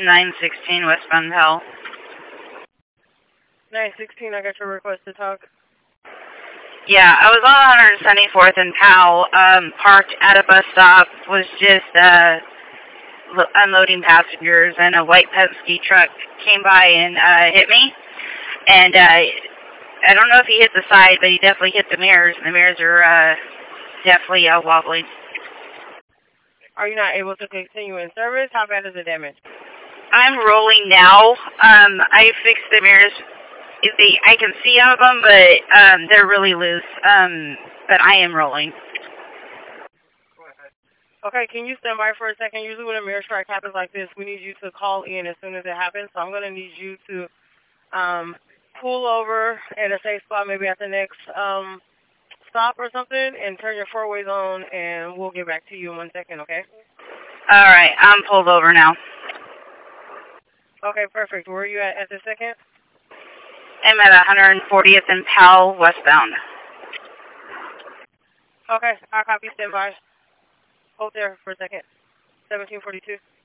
916 westbound Powell. 916, I got your request to talk. Yeah, I was on 174th and Powell, parked at a bus stop, was just unloading passengers, and a white Penske truck came by and hit me. And I don't know if he hit the side, but he definitely hit the mirrors, and the mirrors are definitely wobbling. Are you not able to continue in service? How bad is the damage? I'm rolling now. I fixed the mirrors. I can see out of them, but they're really loose. But I am rolling. Okay, can you stand by for a second? Usually when a mirror strike happens like this, we need you to call in as soon as it happens. So I'm going to need you to pull over at a safe spot, maybe at the next stop or something, and turn your four-ways on, and we'll get back to you in 1 second, okay? All right, I'm pulled over now. Okay, perfect. Where are you at this second? I'm at 140th and Powell, westbound. Okay, I'll copy. Stand by. Hold there for a second. 1742.